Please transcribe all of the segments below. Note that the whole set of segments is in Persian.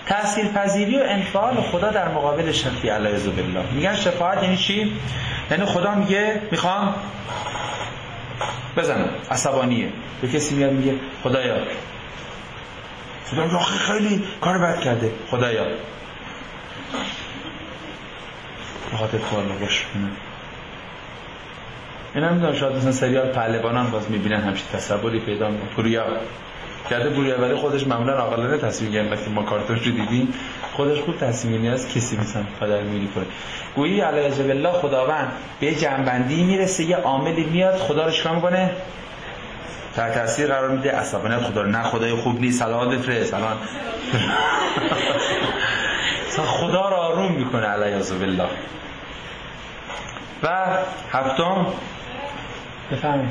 تأثیر پذیری و انفعال خدا در مقابل شفیع علیه بالله. میگن شفاعت یعنی چی؟ یعنی خدا میگه میخوام بزنم، عصبانیه، به کسی میاد میگه خدایا خیلی کار بد کرده، خدایا بخاطر تو الله باش کنه. این هم میدونم شاید مثلا سریال پهلوانان باز میبینن همچین تصوری پیدا میکنه. پوریا کرده بوریا، ولی خودش معمولا عاقلانه تصمیم گیری وقتی ما کارتون رو دیدیم خودش خوب تصمیم گیری از کسی مثلا قدر میگیری کنه. گویی علیه بالله خداوند به جنبندی میرسه، یه عاملی میاد خدا رو چیکار میکنه؟ تحت تاثیر قرار میده، عصبانیت خدا رو، نه خدای خوب نیست سلام بفرست الان خدا رو آروم میکنه علیه بالله. و هفتم بفهمید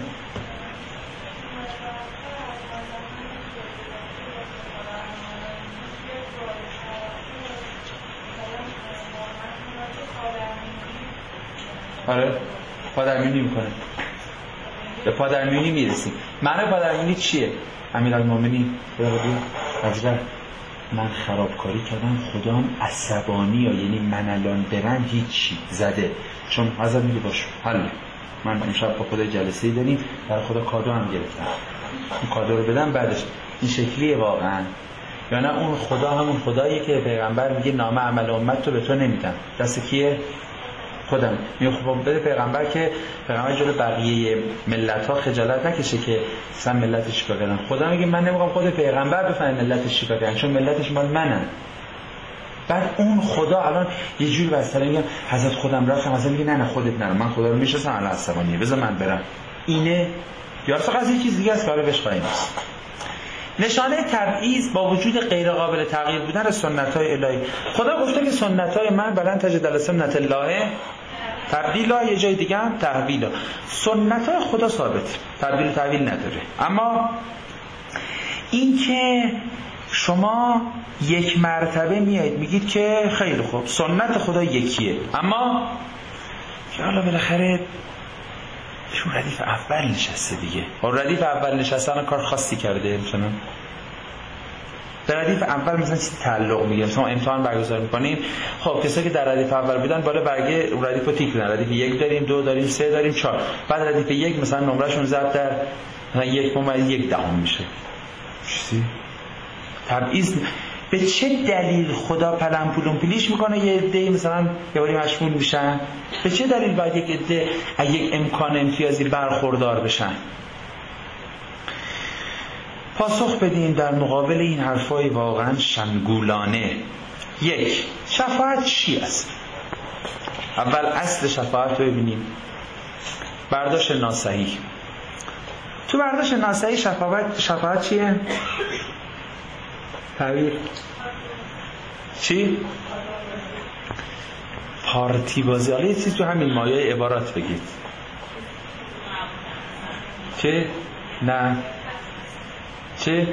آره پادرمیونی میکنه، به پادرمیونی میرسیم. معنی پادرمیونی چیه؟ امیرالمومنین حضرت من خرابکاری کردم، خدا هم عصبانی ها، یعنی من الان برم هیچی زده، چون حضرت میگه باش حل، من امشب با خدا جلسه داریم، برای خدا کادو هم گرفتم، این کادو رو بدم بعدش. این شکلیه واقعا، یا نه اون خدا همون خداییه که پیغمبر میگه نامه عمل امت رو به تو نمیدم، دست کیه؟ خودم. میگه خب بده پیغمبر که پیغمبر جلو بقیه ملت ها خجالت نکشه که مثلا ملتش چیکار کردن. خدا میگه من نمیخوام خود پیغمبر بفهمه ملتش چیکار کردن، چون ملتش مال منن. بعد اون خدا الان یه جوری واسه میگم حضرت خودم رفتم، مثلا میگه نه خودت نرو، من خدا رو میشناسم الان عصبانیه بذار من برم. اینه یا اصلا قضیه چیز دیگه است که بهش خواهیم رسید. نشانه تبعیض با وجود غیر قابل تغییر بودن سنت‌های الهی. خدا گفته که سنت‌های من بلند تجد سنت الله تبدیلا، یه جای دیگه هم تحویلا. سنت‌های خدا ثابت، تبدیل و تحویل نداره. اما این که شما یک مرتبه میایید میگید که خیلی خوب سنت خدا یکیه، اما که حالا بالاخره شما ردیف اول نشسته دیگه، ردیف اول نشستن کار خاصی کرده، مثلا در ردیف اول مثلا چیزی تعلق میگه، مثلا امتحان برگزار میکنیم، خب کسایی که در ردیف اول بودن بالا برگه ردیف رو تیک بدن، ردیف 1 داریم، 2 داریم، 3 داریم، 4، بعد ردیف 1 مثلا نمرهشون ضرب در مثلا 1.1 میشه. چیزی تبعیض. به چه دلیل خدا پلم پولون پلیش میکنه یه عده مثلا یه باری مشمول میشن؟ به چه دلیل باید یک عده از یک امکان امتیازی برخوردار بشن؟ پاسخ بدین در مقابل این حرفای واقعا شنگولانه. یک، شفاعت چی است؟ اول اصل شفاعت رو ببینیم. برداشت ناصحیح. تو برداشت ناصحیح شفاعت چیه؟ تعبیر چی؟ پارتی بازی. حالا یه چیز تو همین مایه عبارات بگید. چه؟ نه چه؟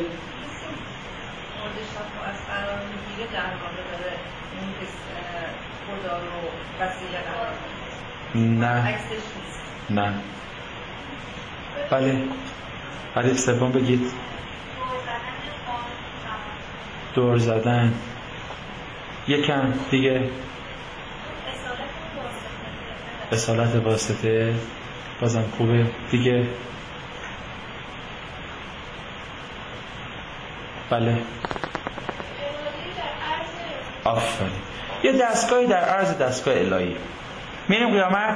نه نه بله حدیث سوم بگید. دور زدن. یکم دیگه اصالت واسطه، بازم خوبه دیگه. بله آفرین. یه دستگاهی در عرض دستگاه الهی. میریم قیامت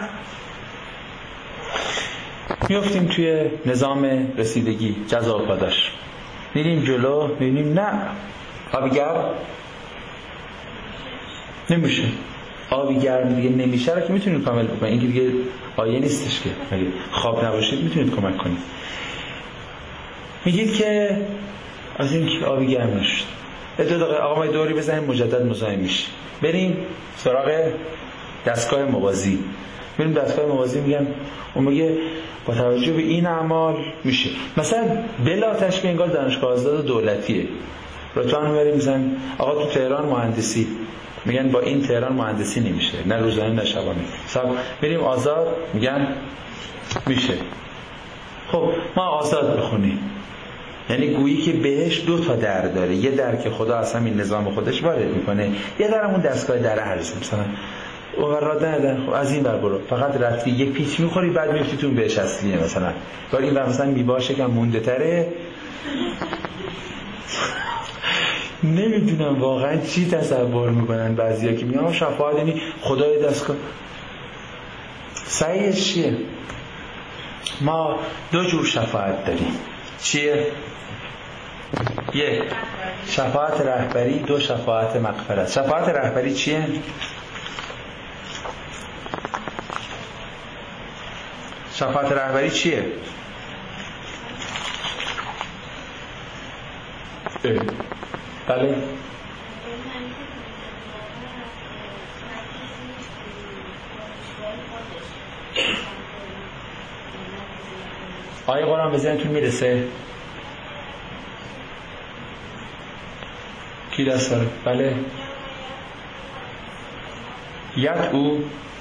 میفتیم توی نظام رسیدگی جزا و پاداش، میریم جلو میبینیم نه آبی گرم نمیشه، آبی گرم دیگه نمیشه رو که میتونید کامل بکنید. این که دیگه آیه نیستش که اگه خواب نباشید میتونید کمک کنید. میگید که از این که آبی گرم نشد، 2 دقیقه آقا ما دوری بزنیم مجدد مزاحم میشه، بریم سراغ دستگاه موازی. بریم دستگاه موازی، میگن اون میگه با توجه به این اعمال میشه. مثلا بلا تشبیه انگار دانشگاه آزاد دولتیه، رتبه میبریم میزن آقا تو تهران مهندسی، میگن با این تهران مهندسی نمیشه، نه روزانه نه شبانه. صاحب بریم آزاد، میگن میشه. خب ما آزاد بخونیم، یعنی گویی که بهش 2 تا در داره، یه در که خدا از همین نظام خودش وارد میکنه، یه در همون دستگاه در عرض، مثلا اووراد ندن، خب از این ور برو، فقط رفتی یک پیچ میخوری بعد میفتی تو بهش اصلیه، مثلا ولی این مثلا میباشه که مونده تره. نمیدونم واقعا چی تصور میکنن بعضیا که میگن شفاعت یعنی خدای دستگاه. صحیحش چیه؟ ما 2 جور شفاعت داریم. چیه؟ 1 شفاعت رهبری، 2 شفاعت مغفرت. شفاعت رهبری چیه؟ شفاعت رهبری چیه؟ بله آیه قرآن به ذهنتون میرسه؟ کی دست داره؟ بله یدعو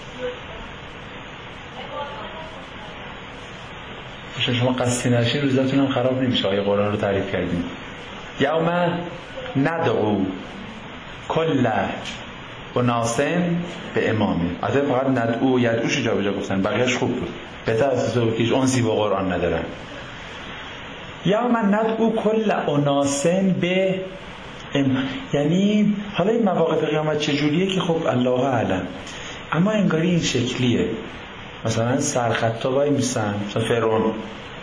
شما قصدی نشین روزتون هم خراب نمیشه. آیه قرآن رو تعریف کردیم. یوم ندعو کل اناس به امامه. البته فقط ندعو و یدعوش جا به جا گفتن، بقیه‌اش خوب بود، بهتر از تو که انسی با قرآن ندارن. یوم ندعو کل اناس به یعنی حالا این مواقف قیامت چجوریه که خب الله اعلم، اما انگاری این شکلیه. مثلا سرخطا وای میسن، مثلا فرعون،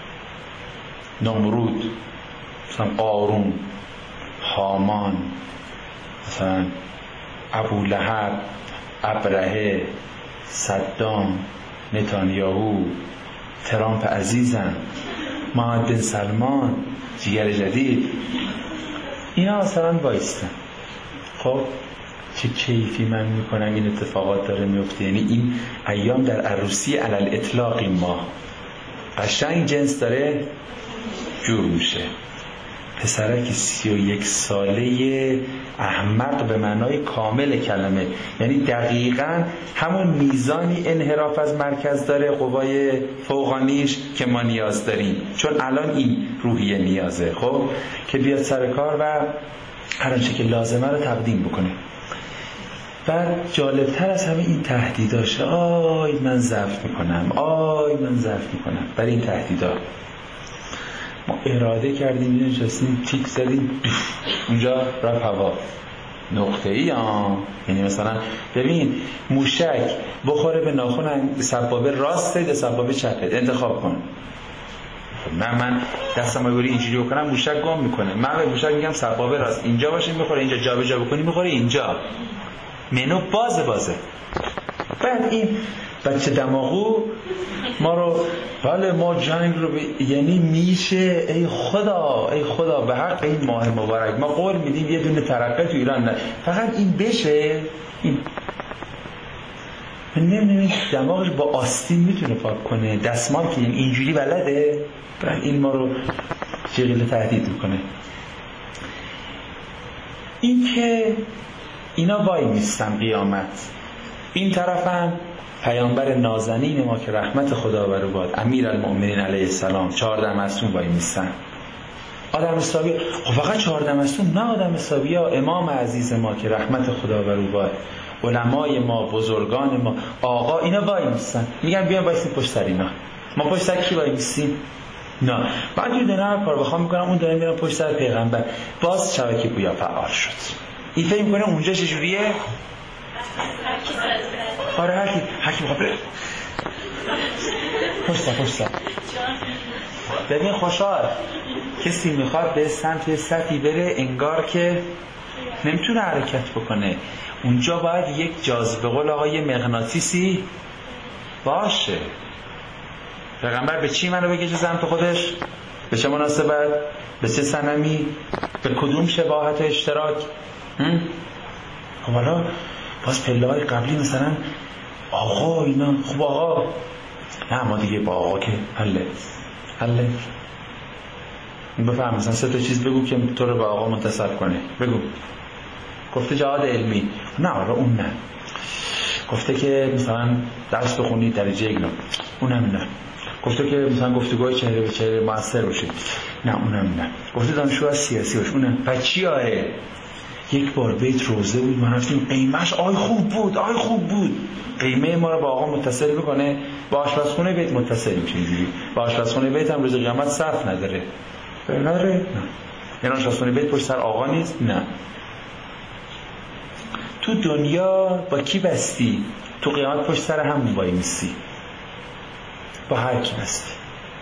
نمرود، مثلا قارون، هامان، مثلا ابولهب، ابرهه، صدام، نتانیاهو، ترامپ عزیزم، محمد بن سلمان جیگر جدید، اینا مثلا وایستن. خب چه کیفی من میکنم این اتفاقات داره میفته. یعنی این ایام در عروسی علل اطلاق این ماه قشنگ جنس داره جور میشه. پسرک 31 ساله احمق به معنای کامل کلمه، یعنی دقیقاً همون میزانی انحراف از مرکز داره قوای فوقانیش که ما نیاز داریم، چون الان این روحیه نیازه خب که بیاد سر کار و هر آنچه که لازمه رو تقدیم بکنه. بعد جالبتر از همه این تهدیداشه. آی من ضعف میکنم، آی من ضعف میکنم. برای این تهدیدا ما اراده کردیم نشستیم تیک زدیم اونجا رفت هوا نقطه ای یعنی مثلا ببین موشک بخوره به ناخن سبابه راسته ده سبابه چپه، انتخاب کن. من دستم رو اینجوری بکنم موشک گم میکنه، من به موشک میگم سبابه راست اینجا باشه میخوره، اینجا جا به جا بکنی میخوره اینجا، منو بازه. بعد این بچه دماغو ما رو بله ما جنگ رو یعنی میشه ای خدا به حق این ماه مبارک ما قول میدیم یه دونه ترقه تو ایران نه. فقط این بشه. این نمیدونم دماغش با آستین میتونه پاک کنه، دستمال که اینجوری بلده. بعد این ما رو چغیل تهدید میکنه. این که اینا وای میستن قیامت، این طرفم پیامبر نازنین ما که رحمت خدا بر او باد امیرالمؤمنین علیه السلام 14 معصوم وای میستن. آدم حسابی فقط 14 معصوم نه، آدم حسابی ها امام عزیز ما که رحمت خدا بر او باد، علمای ما، بزرگان ما، آقا، اینا وای میستن میگن بیان وایسیم پشت سر اینا. ما پشت سر کی وای میستیم؟ نه. بعد یه دونه هر کار بخوام میکنم اون داره میرم پشت سر پیغمبر. باز شبکه پویا فعال شد. این فکر میکنه اونجا چجوریه؟ آره هرکی بخواه بره پشت سر. ببین خوشحال کسی میخواد به سمت سطحی بره انگار که نمیتونه حرکت بکنه، اونجا باید یک جاذبه قول آقای مغناطیسی باشه. پیغمبر به چی منو بگه سمت خودش؟ به چه مناسبت؟ به چه صنمی؟ به کدوم شباهت و اشتراک؟ خب حالا باز پله‌های قبلی مثلا آقا اینا خب آقا نه ما دیگه با آقا که حله بفهم مثلا 3 تا چیز بگو که تو رو به آقا منتسب کنه. بگو. گفته جهاد علمی نه آره اون نه. گفته که مثلا درس بخونی درجه 1 اونم نه. گفته که مثلا گفتگوهای چهره به چهره موثر باشه. نه اونم نه. گفته دانشجو سیاسی باشه. اونم بچیاه. یک بار بیت روزه بود، ما رفتیم قیمهش خوب بود. قیمه ما رو با آقا متصل بکنه، با آشپزخونه بیت متصل میشه اینجوری. با آشپزخونه بیت هم روز قیامت صف نداره. نه. یعنی آشپزخونه بیت پشت سر آقا نیست؟ نه. تو دنیا با کی بستی؟ تو قیامت پشت سر همون وای میسی. با هر کی بستی.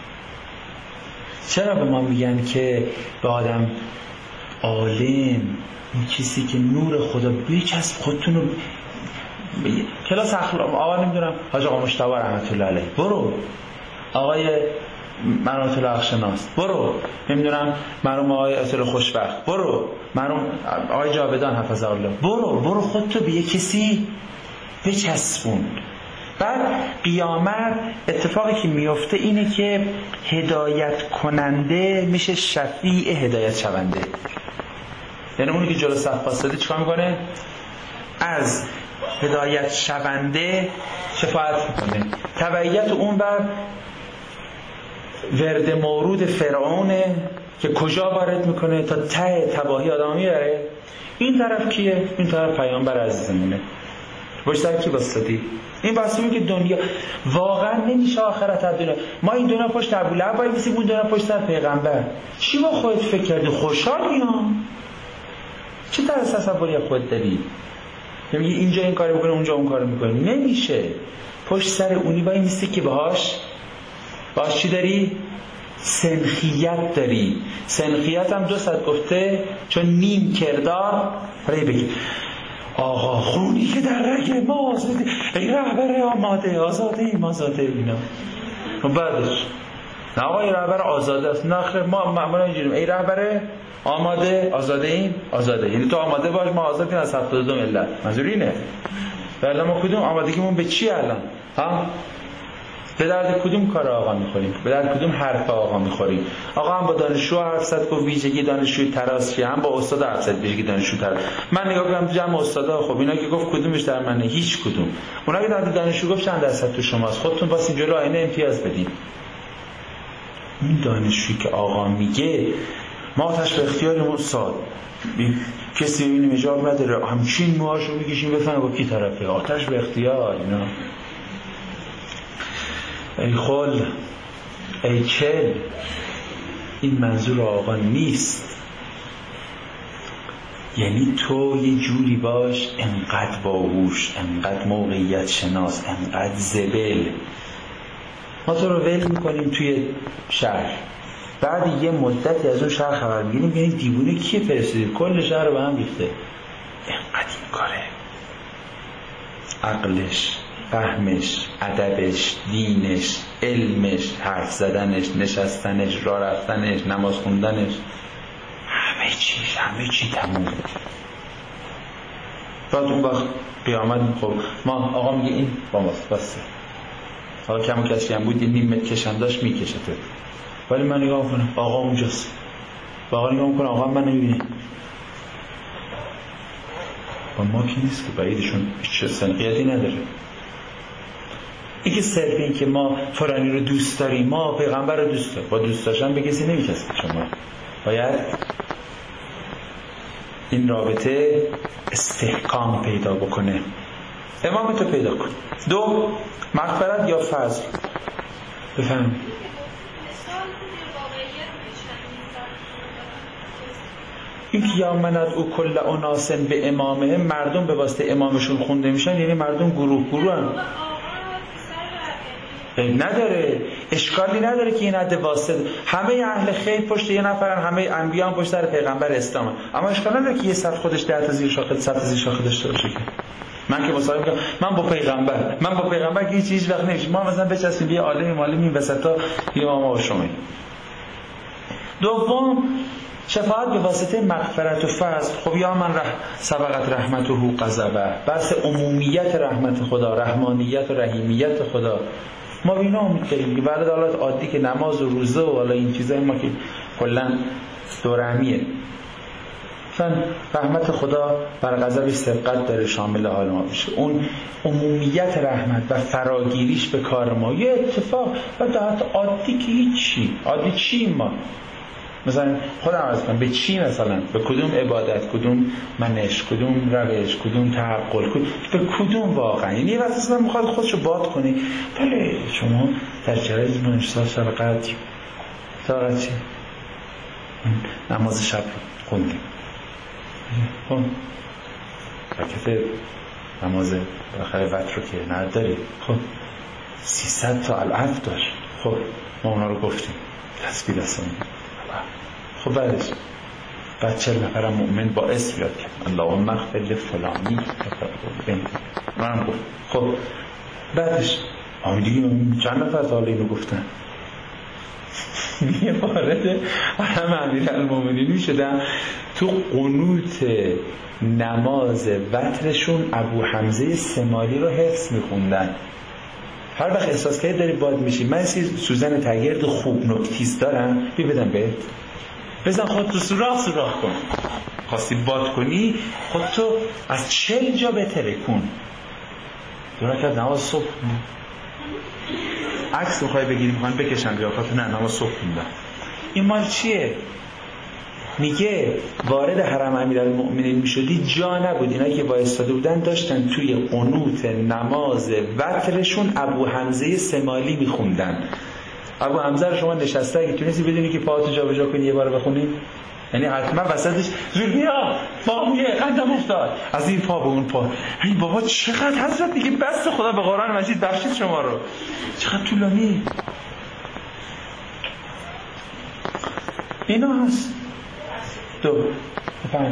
چرا به ما میگن که به آدم عالم، این کسی که نور خدا بچسب خودتونو کلاس اخلاق آقا نمیدونم حاج آقا مجتبی رحمت الله علیه برو، آقای مرحوم الله اخشناس برو، نمیدونم مرحوم آقای اصل خوشبخت برو، مرحوم آقای جاودان حفظه الله برو خودتو به یک کسی بچسبون. بعد قیامت اتفاقی که میفته اینه که هدایت کننده میشه شفیع هدایت شونده. یعنی اونی که جلو صف واسطه چیکار میکنه؟ از هدایت شونده شفاعت میکنه. تبعیت اون بر ورد مورود فرعونه که کجا وارد میکنه تا ته تباهی آدم میبره. این طرف کیه؟ این طرف پیامبر عزیزمونه. باش سر کی واسطی؟ این واسطه که دنیا واقعا نمیشه آخرت از دنیا. ما این دنیا پشت ابوالهب وای میسیم، اون دنیا پشت سر پیغمبر. چی با خودت فکر کردی؟ خوشحالی ها؟ چه طرز تصوری از خودت داری؟ میگی اینجا این کارو میکنه اونجا اون کارو میکنه. نمیشه. پشت سر اونی وای میستی که باهاش چی داری؟ سنخیت داری. سنخیت هم 200 گفته چون نیم کردار بگی آقا خونی که در رگ ما آزاده، ای رهبر آماده آزاده اینا. بعدش نه آقای رهبر آزاده است، نخره ما معمولا اینجوریم ای رهبر آماده آزاده، یعنی تو آماده باش ما آزادیم از 72 ملت. منظور اینه. بعد ما کدوم آمادگیمون به چی الان؟ ها؟ به درد کدوم کار آقا میخوریم؟ به درد کدوم حرف آقا میخوریم؟ آقا هم با دانشجو حرف زد گفت ویژگی دانشجوی تراسی، هم با استاد حرف زد ویژگی دانشجو تراس. من نگاه کردم جمع استادا، خب اینا که گفت کدومش در منه؟ هیچ کدوم. اونا که در دانشجو گفت چند درصد تو شماست، خودتون واسه اینجوری آینه امتیاز بدین. این دانشجویی که آقا میگه ما آتش به اختیاریم استاد، کسی ببینیم اجاب نداره همچین موهاشو میکشیم بفهمه با کی طرفه. آتش به اختیار اینا. ای خل ای چل، این منظور آقا نیست. یعنی تو یه جوری باش انقدر باهوش، انقدر موقعیت شناس، انقدر زبل. ما تو رو ول میکنیم توی شهر، بعد یه مدتی از اون شهر خبر میگیریم یعنی دیوونه کیه فرستاده؟ کل شهر رو به هم ریخته. انقدر این کاره، عقلش، فهمش، ادبش، دینش، علمش، حرف زدنش، نشستنش، راه رفتنش، نماز خوندنش، همه چی تموم. بعد اون وقت قیامت خب ما آقا میگه این با ماست بسته. حالا کم و کشی هم بود یه نیم متر کشنداش میکشته، ولی من نگاه میکنم آقا اونجاست. آقا نگاه میکنم آقا من نمیبینه. با ما کی نیست که بعیدشون هیچ سنقیتی نداره. این که صرف این که ما فلانی رو دوست داریم، ما پیغمبر رو دوست داریم، با دوست داشتن به کسی نمیچسبه. شما باید این رابطه استحکام پیدا بکنه، امامتو پیدا کن. 2 مغفرت یا فضل. بفهم این که یا منت او کل اناسن به امامه، مردم به واسطه امامشون خونده میشن، یعنی مردم گروه هم نداره. اشکالی نداره که این حد واسطه همه اهل خیر پشت یه نفرن، همه انبیا هم پشت سر پیغمبر اسلام، اما اشکال نداره که یه صف خودش 10 تا زیر شاخه 100 تا زیر شاخه داشته باشه. من که مصاحبه میگم من با پیغمبر که هیچ وقت نمیشه. ما مثلا بچسبیم یه عالم این وسطا یه ما و شما. دوم شفاعت به واسطه مغفرت و فضل. خب یا من سبقت رحمته غضبه، بحث عمومیت رحمت خدا، رحمانیت و رحیمیت خدا. ما به اینا امید داریم که بعد حالات عادی که نماز و روزه و حالا این چیزای ما که کلا دورهمیه. مثلا رحمت خدا بر غضب سبقت داره، شامل حال ما بشه. اون عمومیت رحمت و فراگیریش به کار ما یه اتفاق و در عادی که هیچی، عادی چی ما مثلا خودم عرض کنم به چی، مثلا به کدوم عبادت، کدوم منش، کدوم روش، کدوم تعقل، به کدوم واقعا. یعنی یه وقت اصلا میخواد خودشو باد کنی. بله شما در جرای منشتار شب قدر طاقت چی؟ نماز شب خوندیم، خب رکعت نماز بخیر وتر رو که نداری، خب 300 تا العف داشت، خب ما اونا رو گفتیم تسبیح دستمون. خب بعد 40 نفرم مؤمن با اسم یاد کرد، اللهم اغفر لفلانی من گفت. خب بعدش دیگه چند نفر تا حالا اینو گفتن؟ یه وارد علم امیرالمومنین میشدم تو قنوت نماز وترشون ابو حمزه سمالی رو حفظ میخوندن. هر وقت احساس کردی داری باد میشی، من سوزن تگرد خوب نکتیز دارم بدم بهت، بزن خودتو سوراخ کن. خواستی باد کنی خودتو از 40 جا بهتره کن. دورا کرد نماز صبح عکس میخوای بگیری، میخوان بکشن بیافت، نه نماز صبح خوندن. این مال چیه؟ میگه وارد حرم امیرالمؤمنین میشدی جا نبود، اینا که وایستاده بودن داشتن توی قنوت نماز وترشون ابو حمزه سمالی میخوندن. ابو حمزه رو شما نشسته اگه تونستی بدونی که پاهاتو جا به جا کنی یه بار بخونی، یعنی حتما وسطش زولبیا مامیه قدم افتاد از این پا به اون پا. این بابا چقدر حضرت دیگه بس خدا به قرآن مجید بخشید شما رو، چقدر طولانی اینا هست. دو بفهم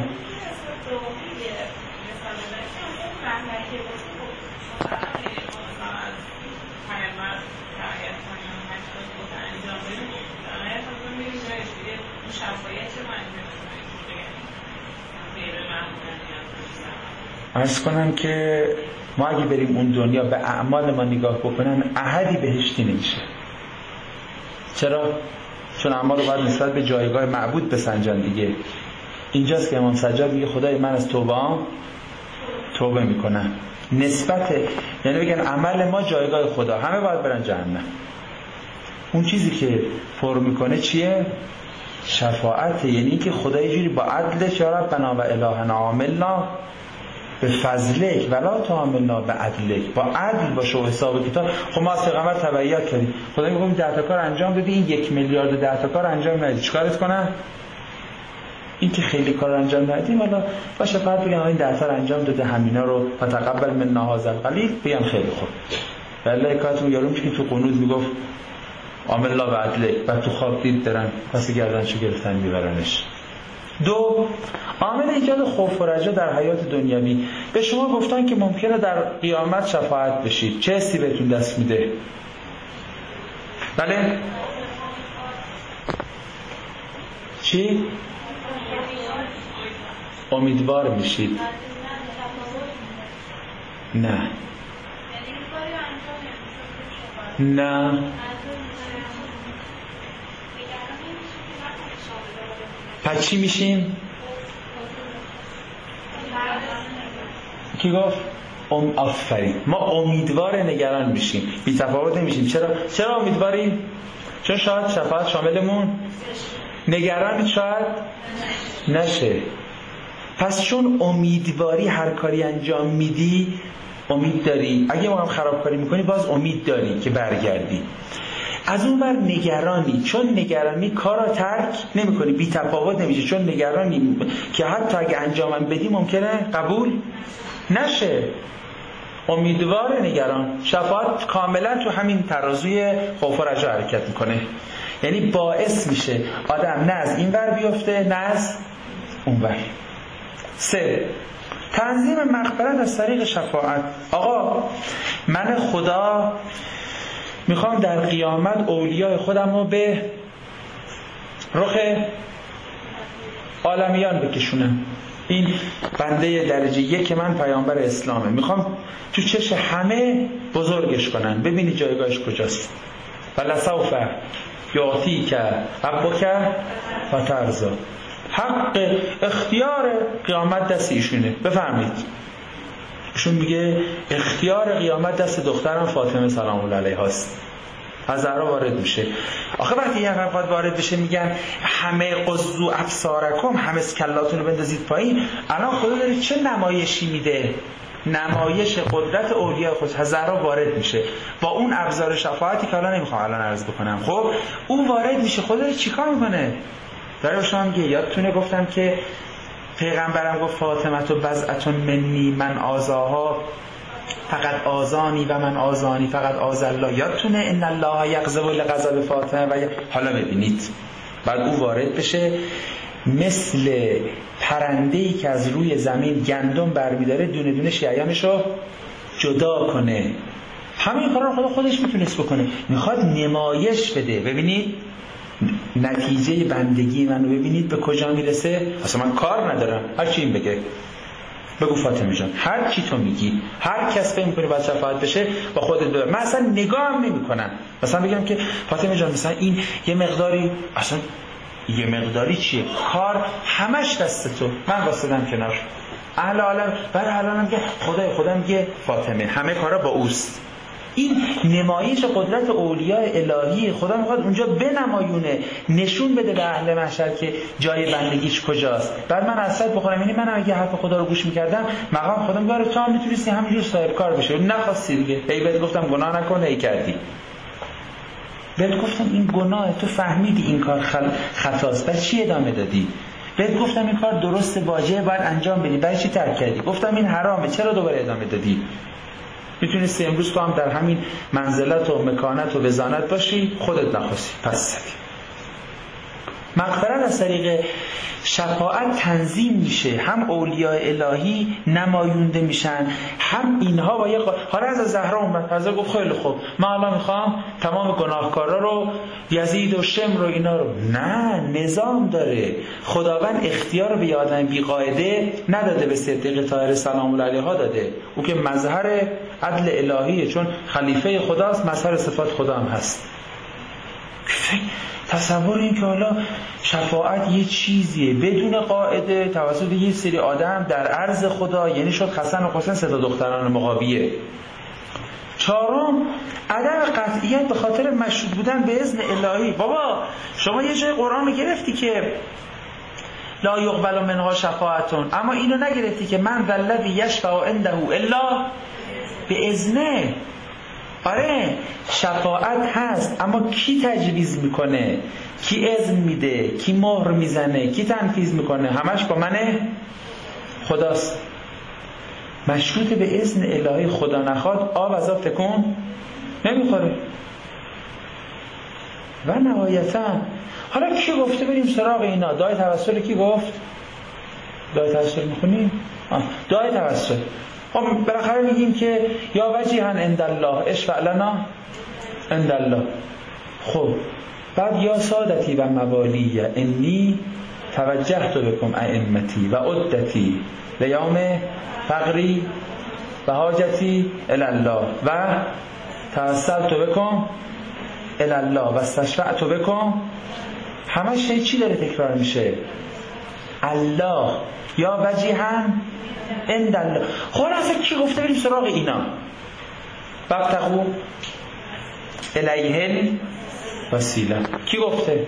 عرض کنم که ما اگه بریم اون دنیا به اعمال ما نگاه بکنن احدی بهشتی نمیشه. چرا؟ چون اعمال رو باید نسبت به جایگاه معبود بسنجن دیگه. اینجاست که امام سجاد میگه خدای من از توبه میکنم. نسبت یعنی بگن عمل ما جایگاه خدا، همه باید برن جهنم. اون چیزی که پر میکنه چیه؟ شفاعت. یعنی که خدا یه جوری با عدلش یا ربنا و الهنا عاملنا به فضلک ولا تعاملنا به عدلک، با عدل باشه و حساب کتاب. خب ما از پیغمبر تبعیت کردیم، خدا میگه 10 تا کار انجام دادی، این 1 میلیارد 10 تا کار انجام ندادی، چیکارت کنن؟ این که خیلی کار انجام ندادیم حالا باشه فقط بگن این 10 تا انجام داده، همینا رو فتقبل منا هذا القلیل، بگم خیلی خوب. والله کاتون یارو میشه که تو قنوت میگفت عامل الله به عدلک، بعد تو خواب دید دارن پس گردنشو گرفتن میبرنش. دو، عامل ایجاد خوف و رجا در حیات دنیوی. به شما گفتن که ممکنه در قیامت شفاعت بشید، چه حسی بهتون دست میده؟ بله؟ چی؟ امیدوار میشید؟ نه پس چی میشیم؟ کی گفت؟ آفرین. ما امیدوار نگران میشیم، بی تفاوت نمیشیم. چرا امیدواریم؟ چون شاید شفاعت شاملمون نگران شاید نشه. پس چون امیدواری هر کاری انجام میدی امید داری، اگه ما هم خرابکاری میکنی باز امید داری که برگردی. از اون بر نگرانی، چون نگرانی کارا ترک نمی کنی، بی تفاوت نمیشه، چون نگرانی که حتی اگه انجامم بدی ممکنه قبول نشه. امیدوار نگران، شفاعت کاملا تو همین ترازوی خوف و رجا حرکت میکنه، یعنی باعث میشه آدم نه از این ور بیفته نه از اون ور. 3. تنظیم مغفرت از طریق شفاعت. آقا من خدا میخوام در قیامت اولیای خودم رو به رخ عالمیان بکشونم. این بنده درجه 1 من پیامبر اسلامه، میخوام تو چش همه بزرگش کنن، ببینی جایگاهش کجاست. ولسوف یعطیک ربک فترضی. حق اختیار قیامت دست ایشونه. بفرمایید. ایشون میگه اختیار قیامت دست دخترم فاطمه سلام الله علیها است. از زهرا وارد میشه. آخه وقتی یه نفر وارد بشه میگن همه قضوا ابصارکم، همه اسکلاتون رو بندازید پایین. الان خدا داره چه نمایشی میده؟ نمایش قدرت اولیاء خود. از زهرا وارد میشه با اون ابزار شفاعتی که الان نمیخوام الان عرض بکنم. خب اون وارد میشه، خدا داره چیکار میکنه؟ داره شما میگه یادتونه گفتم که پیغمبرم گفت فاطمه تو بضعة منی من آزاها فقط آزانی و من آزانی فقط آز الله. یادتونه ان الله یغضب لغضب فاطمه. و حالا ببینید بعد او وارد بشه مثل پرنده‌ای که از روی زمین گندم برمی‌داره دونه دونه شیعانشو جدا کنه. همین کارا رو خودش میتونست بکنه. میخواد نمایش بده. ببینید نتیجه بندگی منو ببینید به کجا میرسه. اصلا من کار ندارم، هر چی این بگه بگو فاطمه جان، هر چی تو میگی، هر کس فکر می‌کنه باید شفاعت بشه با خودت ببر. من اصلا نگاهم نمی‌کنم. مثلا بگم که فاطمه جان مثلا این یه مقداری، اصلا یه مقداری چیه؟ کار همش دست تو. من واسدم کنار. اهل عالم برای الانم که خدا میگه فاطمه، همه کارا با اوست. این نمایش قدرت اولیاء الهی. خدا میخواد اونجا بنمایونه، نشون بده به اهل محشر که جای بندگیش کجاست. بعد من حسرت بخورم یعنی من اگه حرف خدا رو گوش میکردم مقام خدا میگه تو هم میتونستی همینجور صاحب کار بشی، نخواستی دیگه. بهت گفتم گناه نکن، هی کردی. بهت گفتم این گناه، تو فهمیدی این کار خطاست، برای چی ادامه دادی؟ بهت گفتم این کار درست واجبه باید انجام بدی، برای چی ترک کردی؟ گفتم این حرامه، چرا دوباره ادامه دادی؟ میتونستی امروز تو هم در همین منزلت و مکانت و وزانت باشی، خودت نخواستی، پس زدی. مغفرت از طریق شفاعت تنظیم میشه، هم اولیاء الهی نمایونده میشن، هم اینها با یه حالا از زهرا اومد، از گفت خیلی خوب من الان میخوام تمام گناهکارا رو، یزید و شمر و اینا رو. نه، نظام داره. خداوند اختیار رو به یه آدم بی قاعده نداده، به صدیقه طاهره سلام الله علیها داده. او که مظهر عدل الهیه، چون خلیفه خداست، مظهر صفات خدا هم هست. تصور این که حالا شفاعت یه چیزیه بدون قاعده توسط یه سری آدم در عرض خدا، یعنی شد حسن و حسین سه تا دختران مقابیه. چهارم عدم قطعیت به خاطر مشروط بودن به اذن الهی. بابا شما یه جای قرآن رو گرفتی که لا یقبل منها شفاعتون، اما اینو نگرفتی که من ذا الذی یشفع عنده الا باذنه. آره شفاعت هست، اما کی تجویز میکنه، کی اذن میده، کی مهر میزنه، کی تنفیذ میکنه؟ همش با منه خداست. مشروط به اذن الهی. خدا نخواد آب از آب تکون نمیخوره. و نهایتا حالا کی گفته بریم سراغ اینا؟ دعای توسل کی گفت؟ دعای توسل میخونیم؟ دعای توسل خب بالاخره میگیم که یا وجیها عند الله اشفع لنا عند الله. خب بعد یا سادتی و موالی انی توجهت بكم ائمتی و عدتی لیوم فقری و حاجتی الی الله و توسلت بكم الی الله و استشفعت بكم. همش چی داره تکرار میشه؟ الله یا وجیها عند الله. خلاصه کی گفته بریم سراغ اینا؟ بابتقو الیه الوسیله. کی گفته؟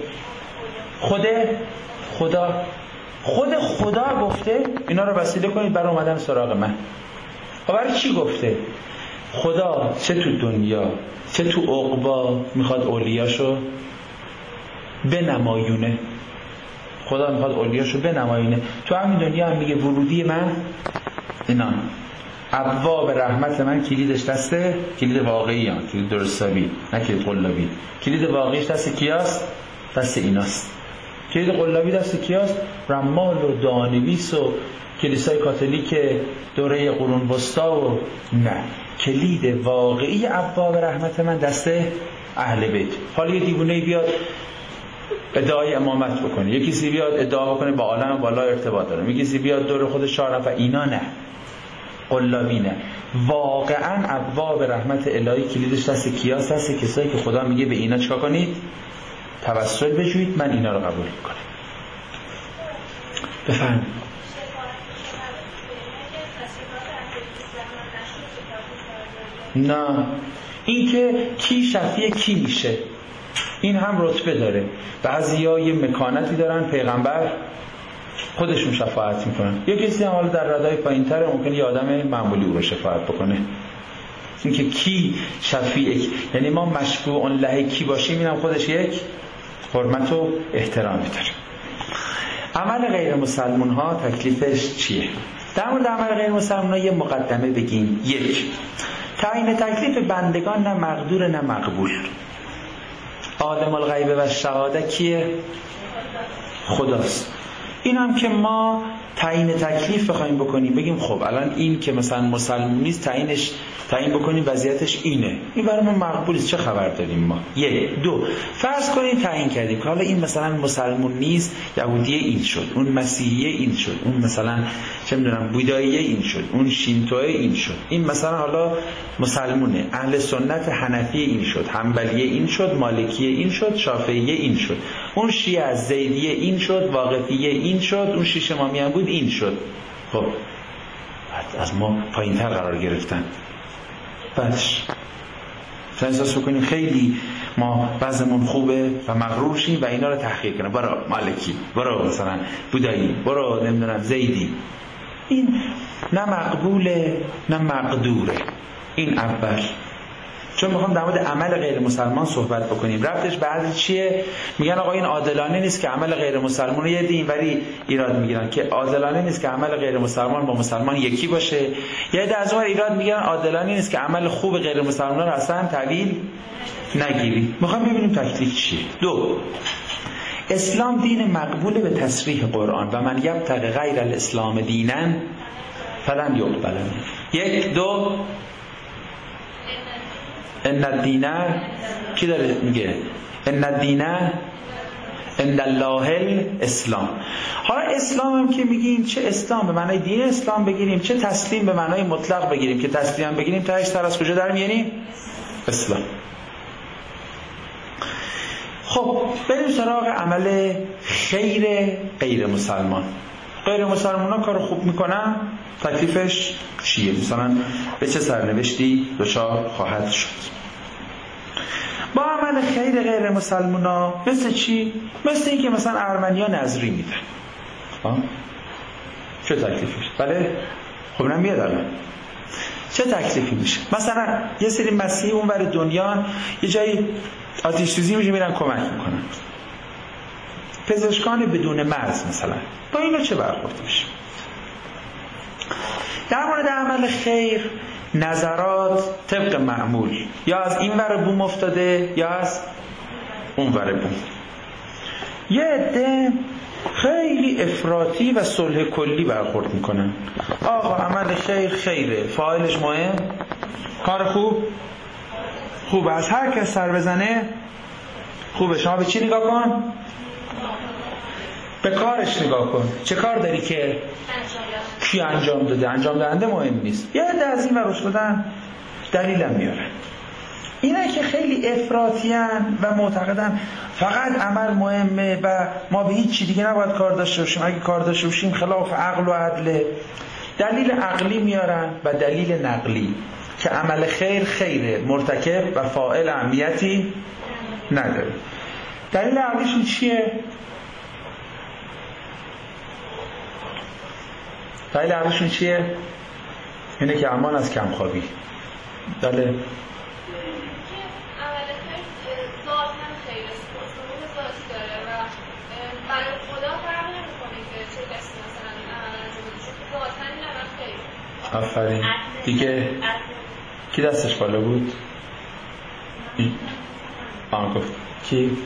خدا گفته اینا رو وسیله کنید برای اومدن سراغ من. و برای چی گفته؟ خدا چه تو دنیا چه تو عقبا میخواد اولیاشو بنمایونه. خدا میخواد اولیاشو بنمایونه. تو همین دنیا هم میگه ورودی من اینا، ابواب رحمت من کلیدش دسته، کلید واقعی ها، کلید درستابی نه کلید قلابی. کلید واقعیش دست کیاست؟ دست ایناست. کلید قلابی دست کیاست؟ رمال و دانویس و کلیسای کاتولیک دوره قرون وسطا و نه. کلید واقعی ابواب رحمت من دست اهل بیت. حالا یه دیوونه بیاد ادعای امامت بکنه، یکی سی بیاد ادعا بکنه با عالم بالا ارتباط داره، یکی سی بیاد دور خود 4 نفر، اینا نه، قلابی نه. واقعا ابواب رحمت الهی کلیدش دست کیاست؟ دست کسایی که خدا میگه به اینا چیکار کنید؟ توسل بجویید، من اینا رو قبول میکنم. بفرمایید. نه، این که کی شفیع کی میشه این هم رتبه داره. بعضیا یه مکانتی دارن، پیغمبر خودشون شفاعت میکنن، یه کسی هم حالا در ردای پایین‌تر ممکنه یه آدم معمولی او رو شفاعت بکنه. این که کی شفیع، یعنی ما مشفوع له کی باشیم، اینم خودش یک حرمت و احترامی داره. عمل غیر مسلمون ها تکلیفش چیه؟ در مورد عمل غیر مسلمون ها یه مقدمه بگیم. یک، تعیین تکلیف بندگان نه مقدور نه مقبول. عالم الغیب و شهاده کیه؟ خداست. این هم که ما تعیین تکلیف بخوایم بکنیم، بگیم خب الان این که مثلا مسلمون نیست تعیین بکنیم وضعیتش اینه، این برای ما مقبوله، چه خبر داریم ما؟ یک. دو، فرض کنیم تعیین کردیم که حالا این مثلا مسلمون نیست، یهودیه این شد، اون مسیحیه این شد، اون مثلا چه میدونم بوداییه این شد، اون شینتوه این شد، این مثلا حالا مسلمونه، اهل سنت حنفیه این شد، حنبلیه این شد، مالکیه این شد، شافعیه این شد، اون شیعه زیدیه این شد، واقفیه این شد، اون شیش امامی هم بود این شد. خب از ما پایین‌تر قرار گرفتن. بعدش احساس بکنیم خیلی ما وضعمون خوبه و مغرور شیم و اینا رو تحقیر کنیم، برو مالکی، برو مثلا بودایی، برو نمیدونم زیدی. این نه مقبوله نه مقدوره. این اول. چون میخوام در مورد عمل غیر مسلمان صحبت بکنیم. ربطش به عدل چیه؟ میگن آقا این عادلانه نیست که عمل غیر مسلمان رو یه دین ولی ایراد میگیرن که عادلانه نیست که عمل غیر مسلمان با مسلمان یکی باشه. یه عده از اون ایراد میگیرن عادلانه نیست که عمل خوب غیر مسلمان رو اصلا تحویل نگیری. میخوام ببینیم تکلیف چیه. دو، اسلام دین مقبول به تصریح قرآن و من یبتغی غیر الاسلام دینا فلن یقبل منه. یک. دو، ان الدین، کی داره میگه ان الدین عند الله الاسلام. حالا اسلام هم که میگیم چه اسلام به معنای دین اسلام بگیریم، چه تسلیم به معنای مطلق بگیریم، که تسلیم بگیریم تهش تر از کجا در میاریم؟ اسلام. خب بریم سراغ عمل خیر غیر مسلمان. غیر مسلمان ها کار خوب میکنن، تکلیفش چیه؟ مثلا به چه سرنوشتی دچار خواهد شد؟ با عمل خیر غیر مسلمان ها مثل چی؟ مثل این که مثلا ارمنیا نذری میدن. چه تکلیفش؟ بله؟ خب نمیاد الان. چه تکلیفی میشه؟ مثلا یه سری مسیحی اونور دنیا یه جایی آتش سوزی میشه میرن کمک میکنن. پزشکان بدون مرز مثلا با اینا چه برخورد میشه؟ در مورد عمل خیر نظرات طبق معمول، یا از این ور بوم افتاده یا از اون ور بوم. یه عده خیلی افراطی و صلح کلی برخورد میکنن. آقا عمل خیر خیره، فاعلش مهم، کار خوب از هر کس سر بزنه خوبه. شما به چی نگاه کن؟ به کارش نگاه کن. چه کار داری که کی انجام داده؟ انجام دهنده مهم نیست. یه عده از این ورش بدن دلیلم میارن. اینا که خیلی افراطیان و معتقدن فقط عمل مهمه و ما به هیچ چی دیگه نباید کار داشته باشیم، اگه کار داشته باشیم خلاف عقل و عدله. دلیل عقلی میارن و دلیل نقلی که عمل خیر خیره، مرتکب و فاعل اهمیتی نداره. دلیل عقلیشون چیه؟ دلیل عقلیشون چیه؟ اینه که امان از کمخوابی. بله. آفرین. دیگه کی دستش بالا بود؟ گفت کی؟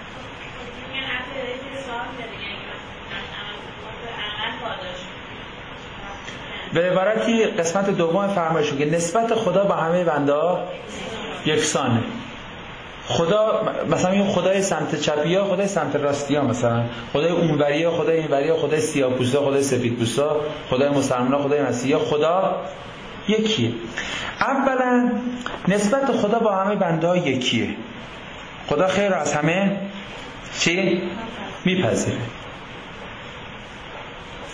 به عبارتی قسمت دوم فرمایشون که نسبت خدا با همه بنده یکسانه. خدا مثلا خدای سمت چپی ها، خدای سمت راستی ها، مثلا خدای اونوری ها، خدای اینوری ها، خدای سیاه‌پوستا، خدای سفیدپوستا، خدای مسلمانا، خدای مسیحا، خدا یکیه. اولا نسبت خدا با همه بنده ها یکیه. خدا خیر از همه چی؟ میپذیره.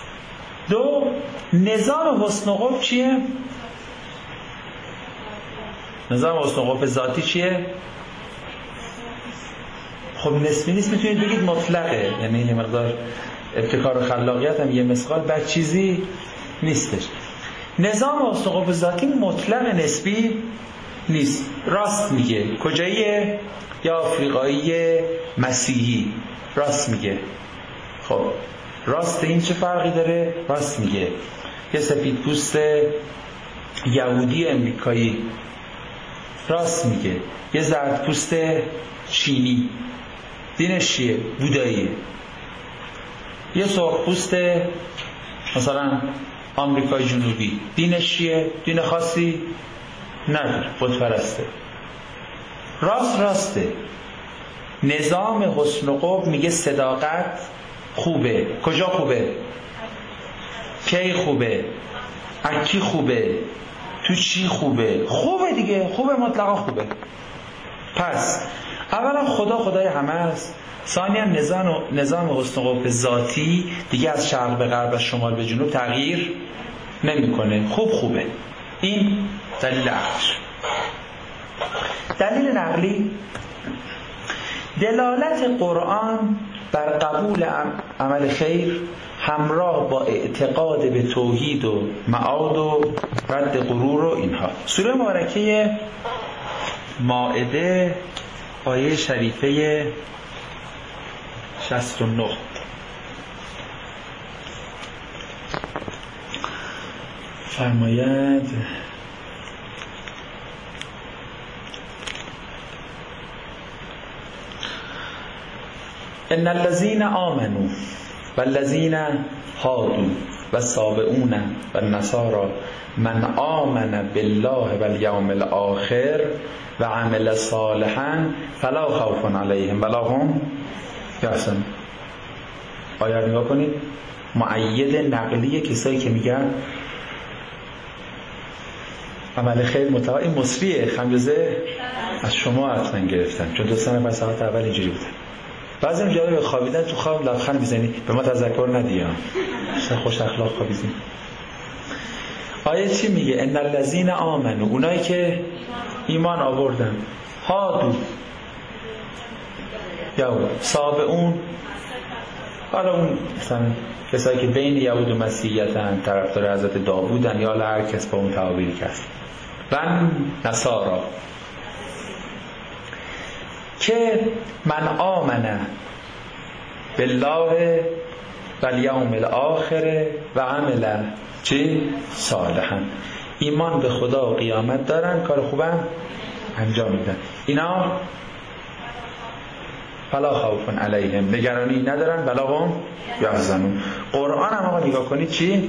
دو، نظام حسن و قبح چیه؟ نظام حسن و قبح ذاتی چیه؟ خب نسبی نیست، میتونید بگید مطلقه، یعنی یه مقدار ابتکار و خلاقیت هم یه مثقال بر چیزی نیستش. نظام حسن و قبح ذاتی مطلق نسبی نیست. راست میگه. کجاییه؟ یا آفریقایی مسیحی راست میگه. خب راست این چه فرقی داره؟ راست میگه. یه سفید پوست یهودی امریکایی راست میگه. یه زرد پوست چینی دینش چیه؟ بوداییه. یه سرخ پوست مثلا آمریکای جنوبی دینش چیه؟ دین خاصی نداره، بت پرسته. راسته. نظام حسن و قبح میگه صداقت خوبه. کجا خوبه؟ کی خوبه؟ اکی خوبه؟ تو چی خوبه؟ خوبه دیگه، خوبه، مطلقا خوبه. پس اولا خدای همه است. ثانیا نظام حسن و قبح ذاتی دیگه از شرق به غرب، از شمال به جنوب تغییر نمیکنه. خوبه. این دلیل عقلش. دلیل نقلی، دلالت قرآن بر قبول عمل خیر همراه با اعتقاد به توحید و معاد و رد غرور و اینها. سوره مبارکه مائده آیه شریفه 69 فرماید ان الذين آمنوا والذين هادوا والصابئون والنصارى من آمن بالله واليوم الآخر وعمل صالحا فلا خوف عليهم ولا هم يحزنون. آیه نگاه کنید، مؤید نقلی کسایی که میگن عمل خیر متعال. این مصریه خمیزه از شما حتما گرفتن، چون 2 سنه بعد ساعت اول اینجوری بودن. بعضی هم جالبه خوابیدن تو خواب لبخند میزنی، به ما تذکر ندی ها، خوش اخلاق خوابیدین. آیه چی میگه؟ ان الذین آمنوا، اونایی که ایمان آوردن، هادو یا صابئون، حالا اون مثلا کسایی که بین یهود و مسیحیتن، طرفدار حضرت داوودن، یا هر کس با اون تعابیری که هست، و نصارا که من آمنه بالله و الیوم الاخر و عمل چی؟ صالحا، ایمان به خدا و قیامت دارن، کار خوبم انجام میدن، اینا فلا خوف علیهم، نگرانی ندارن، ولا هم یحزنون. قرآن هم آقا نگاه کنید چی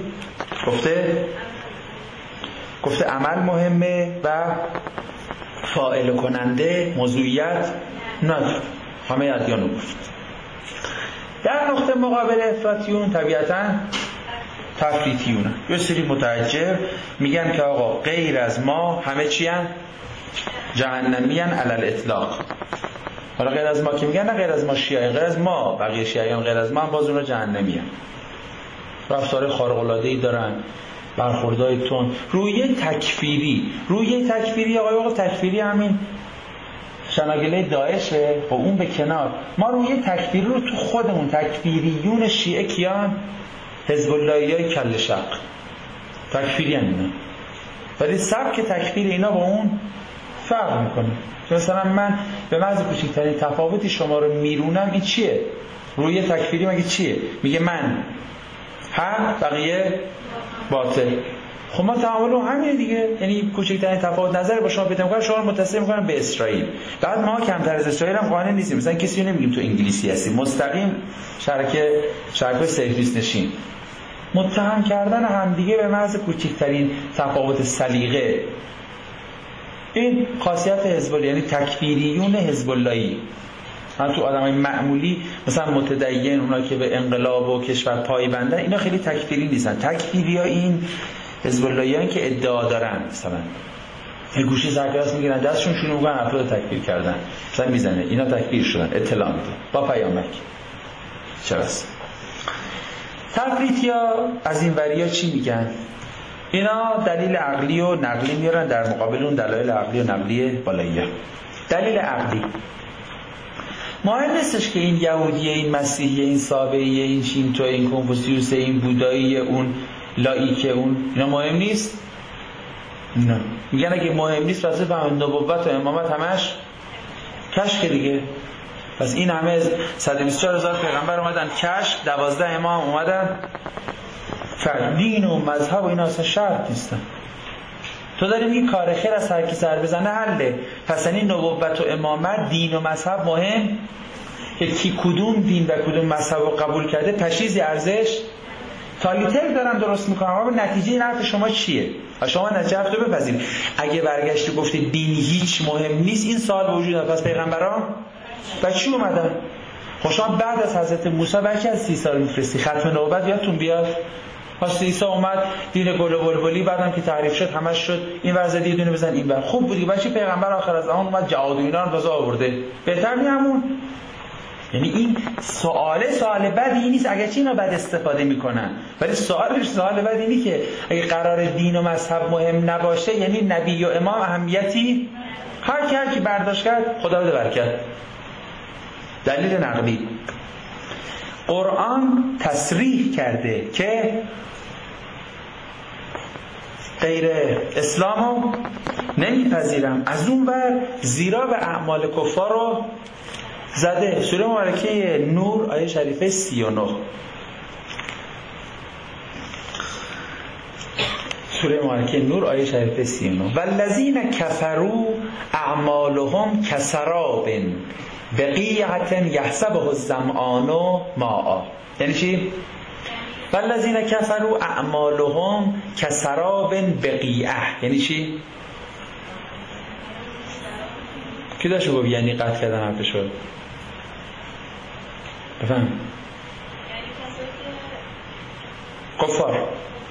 گفته عمل مهمه و فاعل کننده موضوعیت نداره، همه ادیان رو گفت. در نقطه مقابل افراطیون طبیعتاً تفریطیون، یه سری متعجب میگن که آقا غیر از ما همه چی هن؟ جهنمیان علی الاطلاق. حالا غیر از ما که میگن نه غیر از ما شیعه، غیر از ما بقیه شیعیان غیر از ما هم باز اونا جهنمیان. رفتار خارق العاده‌ای دارن، برخوردهای تند، روی تکفیری آقا تکفیری همین شناگله داعشه. خب اون به کنار، ما روی تکفیری رو تو خودمون، تکفیریون شیعه کیان؟ حزب اللهیای کله شق تکفیری هم اینا، ولی سبک تکفیر اینا با اون فرق میکنه. مثلا من به محض کوچکترین تفاوتی شما رو میرونم، این چیه؟ روی تکفیری مگه چیه؟ میگه من حق بقیه باطل. خب ما تعامل همینه دیگه، یعنی کوچکترین تفاوت نظر با شما پیدا می‌کنه، شما رو متصل می‌کنن به اسرائیل. بعد ما کمتر از اسرائیل هم قانع نیستیم، مثلا کسی رو نمیگیم تو انگلیسی هستی، مستقیم شرکت سرویس نشین. متهم کردن همدیگه به محض کوچکترین تفاوت سلیقه، این خاصیت حزب الله، یعنی تکفیریون حزب اللهی. من تو آدمای معمولی مثلا متدین، اونا که به انقلاب و کشور پایبندن، اینا خیلی تکفیری نیستن. تکفیریا این حزب اللهیان که ادعا دارن، مثلا یه گوشی سرکلاس میگیرن دستشون شروع میکنن افراد تکفیر کردن، مثلا میزنه اینا تکفیر شدن، اطلاع میده با پیامک. چرا؟ تفریطیا از این وریا چی میگن؟ اینا دلیل عقلی و نقلی میارن در مقابل اون دلایل عقلی و نقلی بالاییه. دلیل عقلی مهم نیستش که این یهودیه، این مسیحیه، این سابعیه، این شینتو، این کنفوسیوس، این بودایی، اون لاییکه، اون اینا مهم نیست. نه میگن اگه مهم نیست واسه فهم نبوت و امامت همش کشک دیگه. پس این همه 124,000 پیغمبر اومدن کشف، 12 امام اومدن دین و مذهب و اینا اصلا شرط نیستن. تو داری میگی کار خیر از هر کی سر بزنه حله. پس این نبوت و امامت، دین و مذهب مهم که کی کدوم دین و کدوم مذهب رو قبول کرده پشیزی ارزش تالیتر دارم درست میکنم. اما نتیجه این حرف شما چیه؟ شما نتیجه حرف رو بپذیرید. اگه برگشتی گفتی دین هیچ مهم نیست، این سوال به وجود پس پیغمبران و چی اومدن؟ شما بعد از حضرت موسی بچه از 30 سال میفرستی ختم نبوت یادتون بیاد. پس عیسی اومد دین گل و بلبلی، بعدم که تعریف شد همش شد این ورزه یه دونه بزن این ور خوب بودی. بچه پیغمبر آخر از زمان اومد جهاد و اینا رو باز آورده بهتر نیامون. یعنی این سوال بدی نیست اگرچه اینا بد استفاده میکنن، ولی سوال بدی اینه که اگه قرار دین و مذهب مهم نباشه یعنی نبی و امام اهمیتی هر کی برداشت کرد خدا بده برکت. دلیل نقلی قرآن تصریح کرده که غیر اسلامو نمیپذیرم، از اون بر زیرا به اعمال کفار رو زده. سوره مبارکه نور آیه شریفه 39. سوره مبارکه نور آیه شریفه 39. والذین کفروا اعمالهم کسراب بقیعة یحسبه الظمآن ماء. یعنی چی؟ والذین کفروا اعمالهم کسراب بقیعة. یعنی چی؟ کی داشت گفت یعنی قطع کردن حرفشو؟ بفهم. کفار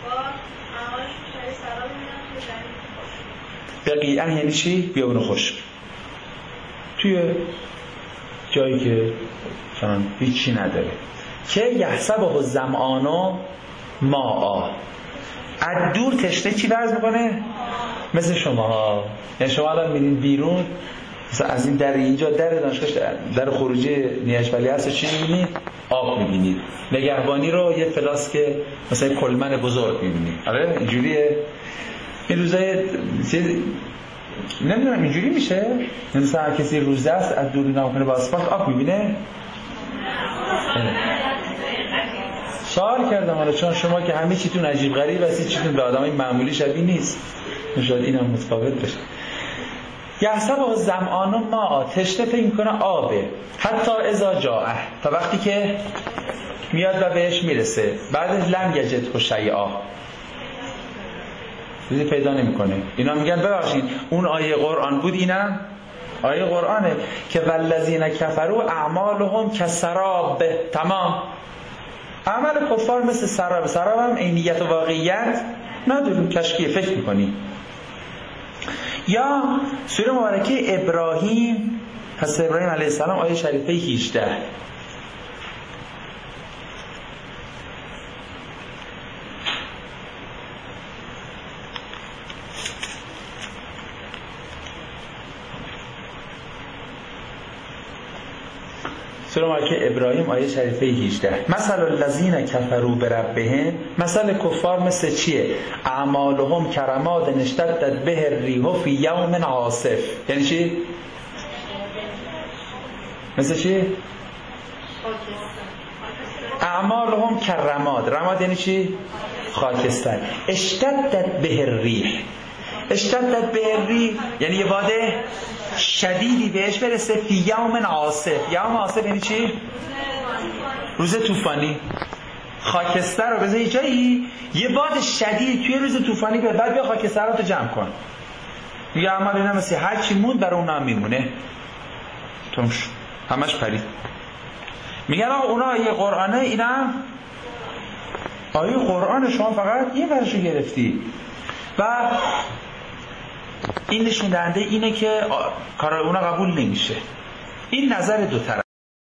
بقیعة یعنی چی؟ بیابون خشک، توی جایی که چون هیچی نداره. که یحسبه الظمآن ماء، از دور تشنه چی ورز میکنه؟ مثل شما. یعنی شما الان میرین بیرون مثلا از این در اینجا در دانشگاه در خروجی نیاز ولی هست چی میبینید؟ آب میبینید. نگهبانی رو یه فلاسک مثلا کلمن بزرگ میبینید. آره اینجوریه. این روزای نمیدونم اینجوری میشه؟ مثلا کسی روزه است از دور نگاه کنه با آسفالت آب میبینه؟ سوال کردم حالا چون شما که همه چیتون عجیب غریب هستید، چیتون به آدمای معمولی شبیه نیست. شاید اینم متفاوت بشه. یحسبه الظمآن ماء، تشنه فکر میکنه آبه. حتی اذا جاءه، تا وقتی که میاد و بهش میرسه. بعدش لم یجده شیئا، چیزی پیدا نمیکنه. اینا میگن ببخشید اون آیه قرآن بود، اینم آیه قرآنه که والذین کفروا اعمالهم کسراب. تمام. عمل کفار مثل سراب. سراب هم عینیت و واقعیت نداریم، کشکی فکر میکنی. یا سوره مبارکه ابراهیم، حضرت ابراهیم علیه السلام آیه شریفه 18. سوره مبارکه ابراهیم آیه شریفه 18. مثل الذین کفروا بربهم، مثل کفار مثل چیه؟ اعمالهم کرماد اشتدت به الریح فی یوم عاصف. یعنی چی؟ مثل چی؟ اعمالهم کرماد. رماد یعنی چی؟ خاکستر. اشتدت به الریح. اشتدت به الریح یعنی یه باد شدیدی بهش برسه. فی یوم عاصف. یوم عاصف یعنی چی؟ روز طوفانی. خاکستر رو بذاری جایی یه باد شدید توی روز طوفانی به بعد بیا خاکستراتو جمع کن. میگه عمل اینا مثل هر چی موند برای اونا هم میمونه. تمش همش پرید. میگن اونا یه قرآنه، اینا آیه قرآن شما فقط یه ورشو گرفتی و این نشون دهنده اینه که کار اونا قبول نمیشه. این نظر دو طرف.